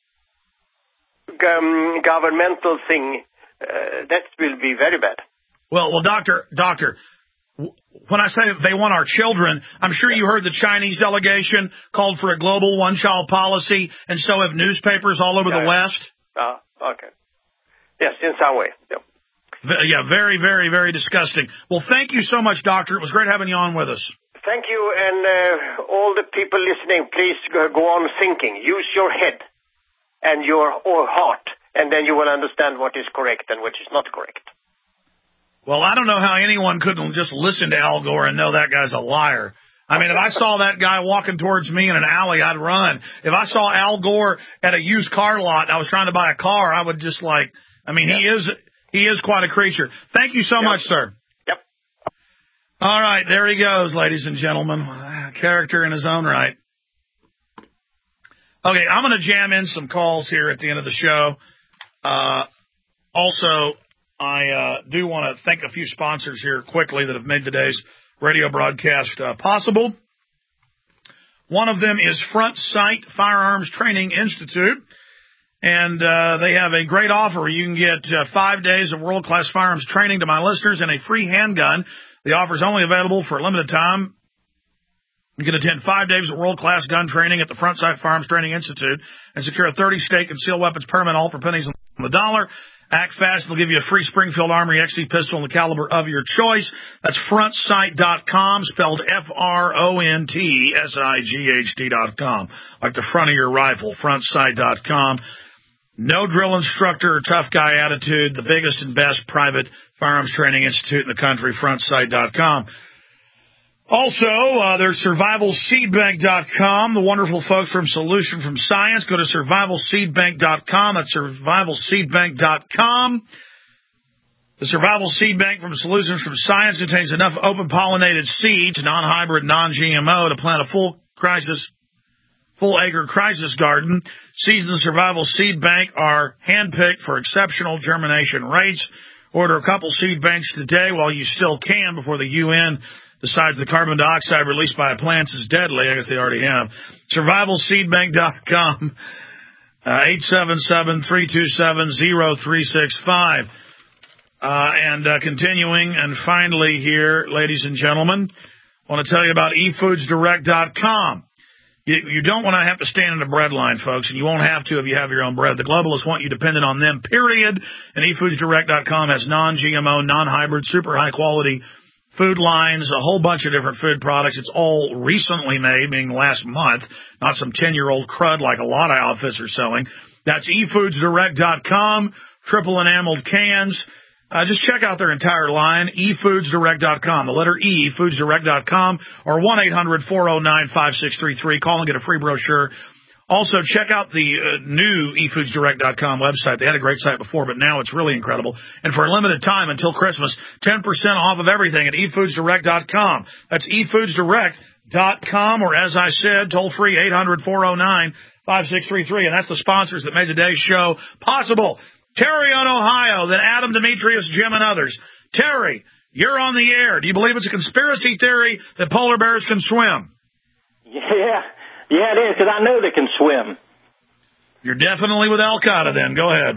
um, governmental thing, uh, that will be very bad. Well, well, doctor, doctor, when I say they want our children, I'm sure you heard the Chinese delegation called for a global one-child policy, and so have newspapers all over yeah, the West. Uh, okay. Yes, in some way. Yeah. Yeah, very, very, very disgusting. Well, thank you so much, doctor. It was great having you on with us. Thank you, and uh, all the people listening, please go, go on thinking. Use your head and your or heart, and then you will understand what is correct and what is not correct. Well, I don't know how anyone couldn't just listen to Al Gore and know that guy's a liar. I mean, if I saw that guy walking towards me in an alley, I'd run. If I saw Al Gore at a used car lot and I was trying to buy a car, I would just like, I mean, yeah. he is he is quite a creature. Thank you so yep. much, sir. Yep. All right, there he goes, ladies and gentlemen. Character in his own right. Okay, I'm going to jam in some calls here at the end of the show. Uh, also, I uh, do want to thank a few sponsors here quickly that have made today's radio broadcast uh, possible. One of them is Front Sight Firearms Training Institute, and uh, they have a great offer. You can get uh, five days of world-class firearms training to my listeners and a free handgun. The offer is only available for a limited time. You can attend five days of world-class gun training at the Front Sight Firearms Training Institute and secure a thirty-state concealed weapons permit, all for pennies on the dollar. Act fast. They'll give you a free Springfield Armory X D pistol in the caliber of your choice. That's front sight dot com, spelled F R O N T S I G H T dot com, like the front of your rifle, front sight dot com. No drill instructor or tough guy attitude. The biggest and best private firearms training institute in the country, front sight dot com. Also, uh, there's survival seed bank dot com, the wonderful folks from Solution from Science. Go to survival seed bank dot com. That's survival seed bank dot com. The Survival Seed Bank from Solutions from Science contains enough open-pollinated seeds, non-hybrid, non-G M O, to plant a full crisis, full acre crisis garden. Seeds in the Survival Seed Bank are handpicked for exceptional germination rates. Order a couple seed banks today while you still can before the U N decides the carbon dioxide released by plants is deadly. I guess they already have. survival seed bank dot com, uh, eight seven seven, three two seven, zero three six five. Uh, and uh, continuing, and finally here, ladies and gentlemen, I want to tell you about e foods direct dot com. You, you don't want to have to stand in a bread line, folks, and you won't have to if you have your own bread. The globalists want you dependent on them, period. And e foods direct dot com has non-G M O, non-hybrid, super high-quality food lines, a whole bunch of different food products. It's all recently made, meaning last month, not some ten-year-old crud like a lot of outfits are selling. That's e foods direct dot com, triple enameled cans. Uh, just check out their entire line, e foods direct dot com, the letter E, foods direct dot com, or one eight hundred, four oh nine, five six three three. Call and get a free brochure. Also, check out the uh, new e foods direct dot com website. They had a great site before, but now it's really incredible. And for a limited time until Christmas, ten percent off of everything at e foods direct dot com. That's e foods direct dot com, or as I said, toll free, eight hundred, four oh nine, five six three three. And that's the sponsors that made today's show possible. Terry on Ohio, then Adam, Demetrius, Jim, and others. Terry, you're on the air. Do you believe it's a conspiracy theory that polar bears can swim? Yeah. Yeah, it is, because I know they can swim. You're definitely with Al-Qaeda then. Go ahead.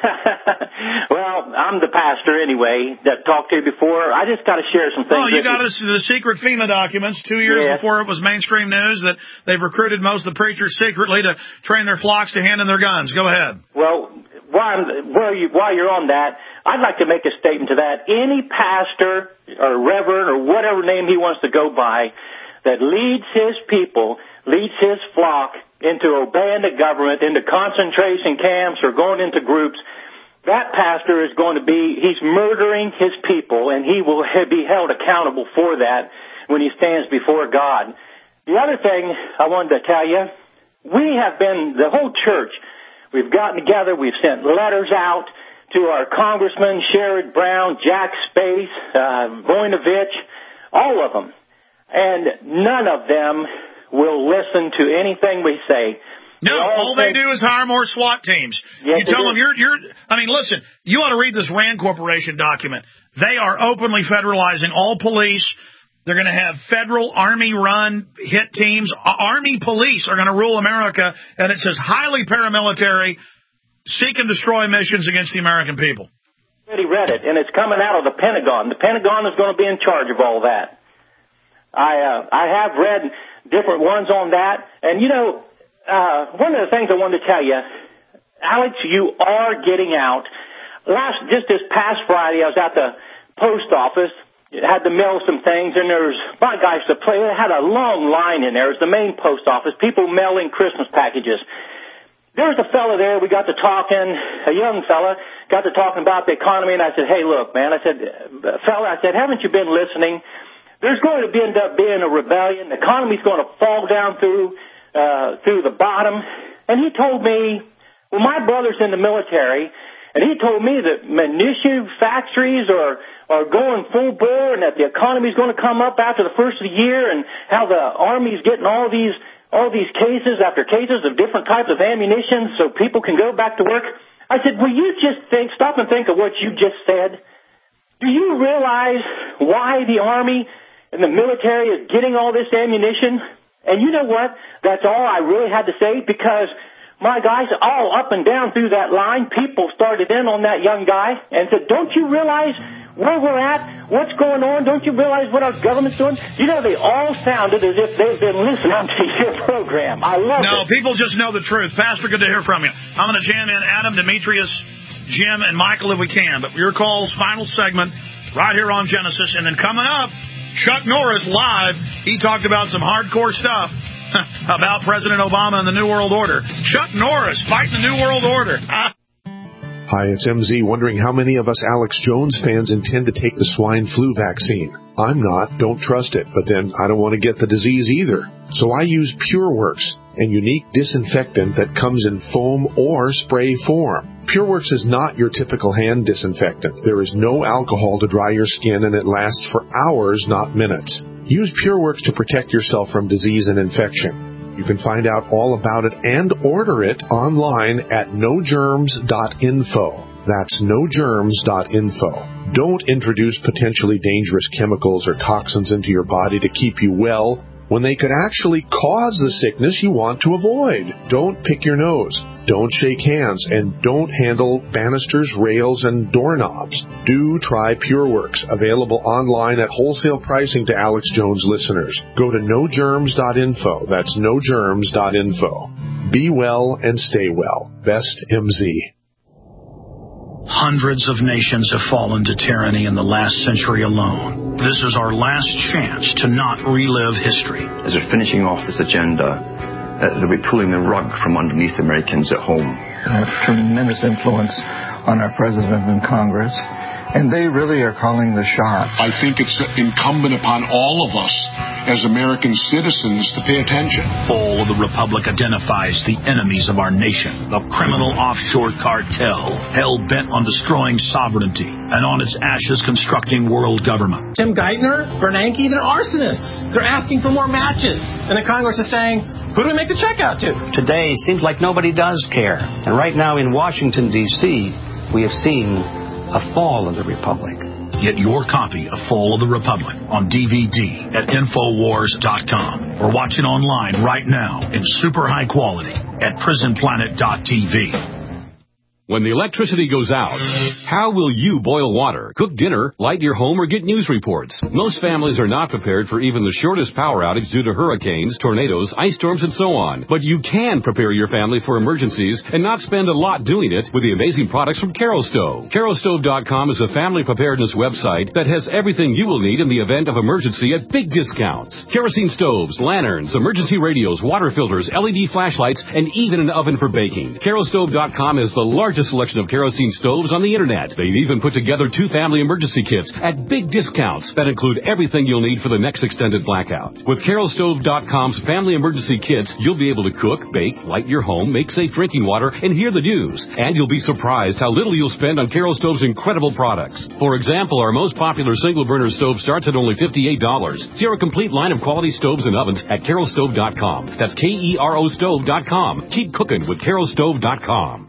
Well, I'm the pastor anyway that talked to you before. I just got to share some things. Oh, you got us the secret FEMA documents two years yes. before it was mainstream news that they've recruited most of the preachers secretly to train their flocks to hand in their guns. Go ahead. Well, while, while, you, while you're on that, I'd like to make a statement to that. Any pastor or reverend or whatever name he wants to go by that leads his people, leads his flock into obeying the government, into concentration camps or going into groups, that pastor is going to be, he's murdering his people, and he will be held accountable for that when he stands before God. The other thing I wanted to tell you, we have been, the whole church, we've gotten together, we've sent letters out to our congressmen, Sherrod Brown, Jack Space, uh, Voinovich, all of them. And none of them will listen to anything we say. No, all they do is hire more SWAT teams. Yes, you tell them you're, you're, I mean, listen, you ought to read this RAND Corporation document. They are openly federalizing all police. They're going to have federal Army-run hit teams. Army police are going to rule America, and it says highly paramilitary, seek and destroy missions against the American people. I already read it, and it's coming out of the Pentagon. The Pentagon is going to be in charge of all that. I uh, I have read different ones on that. And, you know, uh, one of the things I wanted to tell you, Alex, you are getting out. Last, just this past Friday, I was at the post office, had to mail some things, and there's, my gosh, the place had a long line in there. It was the main post office, people mailing Christmas packages. There was a fella there, we got to talking, a young fella, got to talking about the economy, and I said, hey, look, man, I said, fella, I said, haven't you been listening? There's going to be, end up being a rebellion. The economy's going to fall down through, uh, through the bottom. And he told me, well, my brother's in the military, and he told me that munition factories are, are going full bore, and that the economy's going to come up after the first of the year, and how the Army's getting all these all these cases after cases of different types of ammunition so people can go back to work. I said, will you just think, stop and think of what you just said? Do you realize why the Army and the military is getting all this ammunition? And you know what? That's all I really had to say, because my guys, all up and down through that line, people started in on that young guy and said, don't you realize where we're at, what's going on? Don't you realize what our government's doing? You know, they all sounded as if they've been listening to your program. I love no, it. No, people just know the truth. Pastor, good to hear from you. I'm going to jam in Adam, Demetrius, Jim, and Michael if we can. But your calls, final segment, right here on Genesis. And then coming up, Chuck Norris live. He talked about some hardcore stuff about President Obama and the New World Order. Chuck Norris fighting the New World Order. Hi, it's M Z, wondering how many of us Alex Jones fans intend to take the swine flu vaccine. I'm not, don't trust it, but then I don't want to get the disease either. So I use PureWorks, a unique disinfectant that comes in foam or spray form. PureWorks is not your typical hand disinfectant. There is no alcohol to dry your skin, and it lasts for hours, not minutes. Use PureWorks to protect yourself from disease and infection. You can find out all about it and order it online at no germs dot info. That's no germs dot info. Don't introduce potentially dangerous chemicals or toxins into your body to keep you well when they could actually cause the sickness you want to avoid. Don't pick your nose. Don't shake hands. And don't handle banisters, rails, and doorknobs. Do try PureWorks, available online at wholesale pricing to Alex Jones listeners. Go to no germs dot info. That's no germs dot info. Be well and stay well. Best M Z. Hundreds of nations have fallen to tyranny in the last century alone. This is our last chance to not relive history. As they're finishing off this agenda, uh, they'll be pulling the rug from underneath Americans at home. Have tremendous influence on our president and Congress, and they really are calling the shots. I think it's incumbent upon all of us as American citizens to pay attention. Fall of the Republic identifies the enemies of our nation, the criminal offshore cartel, hell-bent on destroying sovereignty, and on its ashes constructing world government. Tim Geithner, Bernanke, they're arsonists. They're asking for more matches. And the Congress is saying, who do we make the check out to? Today seems like nobody does care. And right now in Washington, D C, we have seen a fall of the Republic. Get your copy of Fall of the Republic on D V D at Infowars dot com or watch it online right now in super high quality at Prison Planet dot T V. When the electricity goes out, how will you boil water, cook dinner, light your home, or get news reports? Most families are not prepared for even the shortest power outage due to hurricanes, tornadoes, ice storms, and so on. But you can prepare your family for emergencies and not spend a lot doing it with the amazing products from Carol Stove. Carol Stove dot com is a family preparedness website that has everything you will need in the event of emergency at big discounts. Kerosene stoves, lanterns, emergency radios, water filters, L E D flashlights, and even an oven for baking. Carol Stove dot com is the largest selection of kerosene stoves on the internet. They've even put together two family emergency kits at big discounts that include everything you'll need for the next extended blackout. With Carol Stove dot com's family emergency kits, you'll be able to cook, bake, light your home, make safe drinking water, and hear the news. And you'll be surprised how little you'll spend on Carol Stove's incredible products. For example, our most popular single burner stove starts at only fifty-eight dollars. See our complete line of quality stoves and ovens at Carol Stove dot com. That's K E R O Stove dot com. Keep cooking with Carol Stove dot com.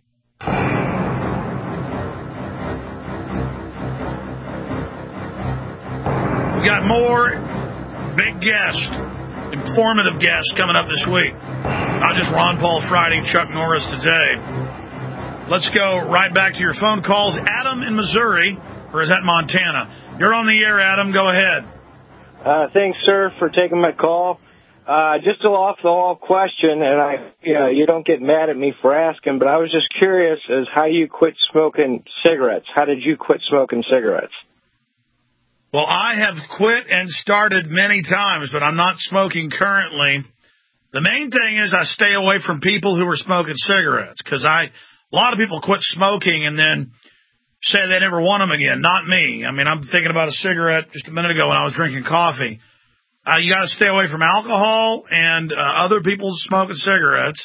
We got more big guests, informative guests coming up this week. Not just Ron Paul Friday, Chuck Norris today. Let's go right back to your phone calls. Adam in Missouri, or is that Montana? You're on the air, Adam. Go ahead. Uh, thanks, sir, for taking my call. Uh, just an off-the-wall question, and I, you know, you don't get mad at me for asking, but I was just curious as how you quit smoking cigarettes. How did you quit smoking cigarettes? Well, I have quit and started many times, but I'm not smoking currently. The main thing is I stay away from people who are smoking cigarettes, because I, a lot of people quit smoking and then say they never want them again. Not me. I mean, I'm thinking about a cigarette just a minute ago when I was drinking coffee. Uh, you got to stay away from alcohol and uh, other people smoking cigarettes.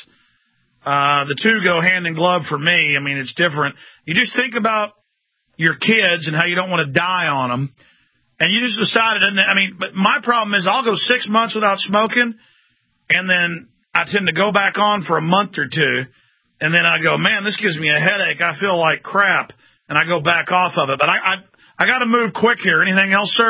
Uh, the two go hand in glove for me. I mean, it's different. You just think about your kids and how you don't want to die on them. And you just decided, and I mean, but my problem is I'll go six months without smoking, and then I tend to go back on for a month or two, and then I go, man, this gives me a headache. I feel like crap, and I go back off of it. But I I, I got to move quick here. Anything else, sir?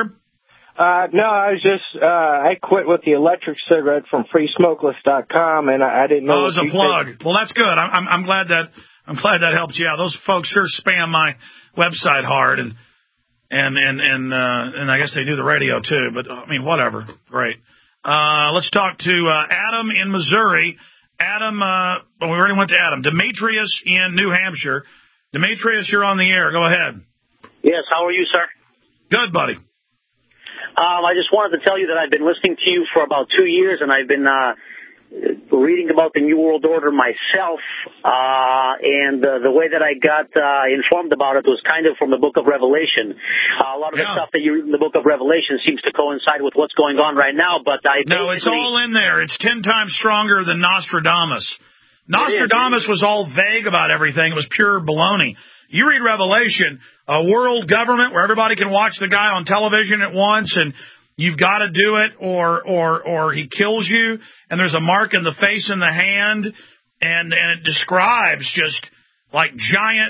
Uh, no, I was just, uh, I quit with the electric cigarette from free smokeless dot com, and I, I didn't know. Oh, it was a plug. Think. Well, that's good. I'm, I'm, I'm glad that, I'm glad that helped you out. Those folks sure spam my website hard, and, and, and, and, uh, and I guess they do the radio too, but I mean, whatever. Great. Uh, let's talk to, uh, Adam in Missouri. Adam, uh, well, we already went to Adam. Demetrius in New Hampshire. Demetrius, you're on the air. Go ahead. Yes. How are you, sir? Good, buddy. Um, I just wanted to tell you that I've been listening to you for about two years, and I've been uh, reading about the New World Order myself. Uh, and uh, the way that I got uh, informed about it was kind of from the Book of Revelation. Uh, a lot of yeah. the stuff that you read in the Book of Revelation seems to coincide with what's going on right now. But I no, it's all in there. It's ten times stronger than Nostradamus. Nostradamus was all vague about everything. It was pure baloney. You read Revelation, a world government where everybody can watch the guy on television at once, and you've got to do it, or or or he kills you, and there's a mark in the face and the hand, and and it describes just like giant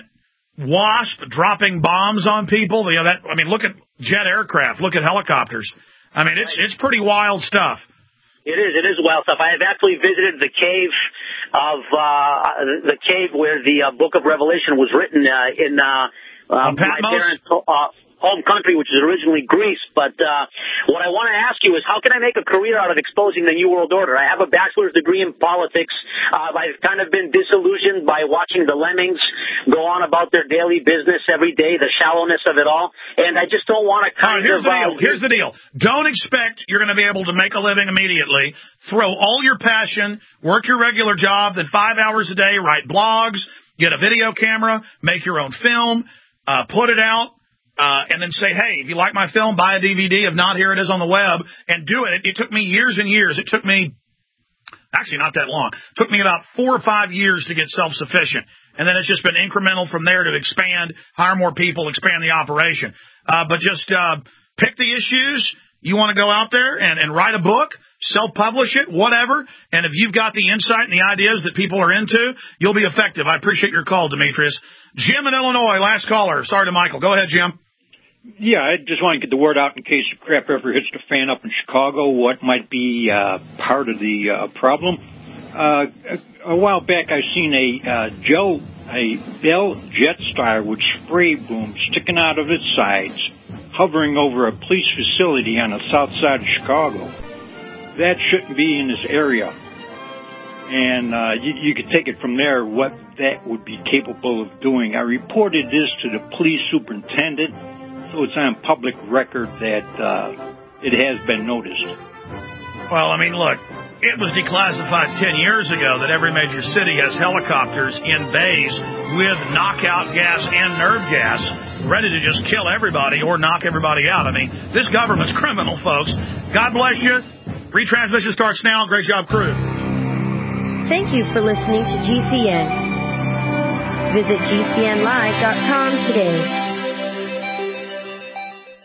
wasp dropping bombs on people. You know that. I mean, look at jet aircraft, look at helicopters. I mean, it's it's pretty wild stuff. It is. It is wild stuff. I have actually visited the cave of uh, the cave where the uh, Book of Revelation was written uh, in uh, uh, my parents' uh, home country, which is originally Greece. But uh, what I want to ask you is, how can I make a career out of exposing the New World Order? I have a bachelor's degree in politics. Uh, I've kind of been disillusioned by watching the lemmings go on about their daily business every day, the shallowness of it all, and I just don't want to kind right, here's of... The deal. Uh, here's the deal. Don't expect you're going to be able to make a living immediately. Throw all your passion, work your regular job, then five hours a day, write blogs, get a video camera, make your own film, uh, put it out. Uh, and then say, hey, if you like my film, buy a D V D. If not, here it is on the web, and do it. It, it took me years and years. It took me, actually not that long. It took me about four or five years to get self-sufficient. And then it's just been incremental from there to expand, hire more people, expand the operation. Uh, but just uh, pick the issues. You want to go out there and, and write a book, self-publish it, whatever. And if you've got the insight and the ideas that people are into, you'll be effective. I appreciate your call, Demetrius. Jim in Illinois, last caller. Sorry to Michael. Go ahead, Jim. Yeah, I just want to get the word out in case the crap ever hits the fan up in Chicago, what might be uh, part of the uh, problem. Uh, a, a while back, I seen a uh, Joe, a Bell Jetstar with spray boom sticking out of its sides, hovering over a police facility on the south side of Chicago. That shouldn't be in this area. And uh, you, you could take it from there what that would be capable of doing. I reported this to the police superintendent. So it's on public record that uh, it has been noticed. Well, I mean, look, it was declassified ten years ago that every major city has helicopters in bays with knockout gas and nerve gas ready to just kill everybody or knock everybody out. I mean, this government's criminal, folks. God bless you. Retransmission starts now. Great job, crew. Thank you for listening to G C N. Visit G C N live dot com today.